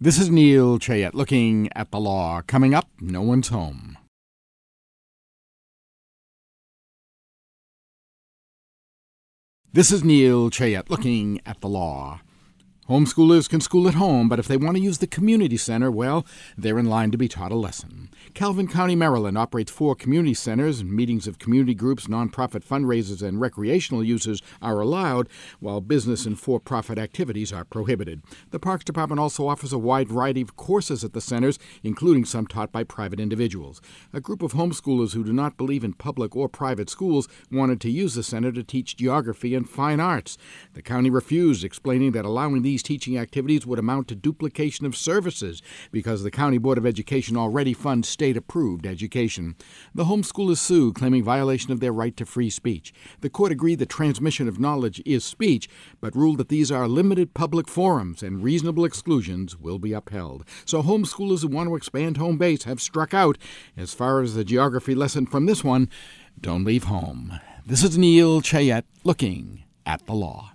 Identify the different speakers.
Speaker 1: This is Neil Chayette looking at the law. Coming up, no one's home. This is Neil Chayette looking at the law. Homeschoolers can school at home, but if they want to use the community center, well, they're in line to be taught a lesson. Calvin County, Maryland operates 4 community centers, and meetings of community groups, nonprofit fundraisers, and recreational uses are allowed, while business and for-profit activities are prohibited. The Parks Department also offers a wide variety of courses at the centers, including some taught by private individuals. A group of homeschoolers who do not believe in public or private schools wanted to use the center to teach geography and fine arts. The county refused, explaining that allowing these teaching activities would amount to duplication of services because the County Board of Education already funds state-approved education. The homeschoolers sued, claiming violation of their right to free speech. The court agreed that transmission of knowledge is speech, but ruled that these are limited public forums and reasonable exclusions will be upheld. So homeschoolers who want to expand home base have struck out. As far as the geography lesson from this one, don't leave home. This is Neil Chayette looking at the law.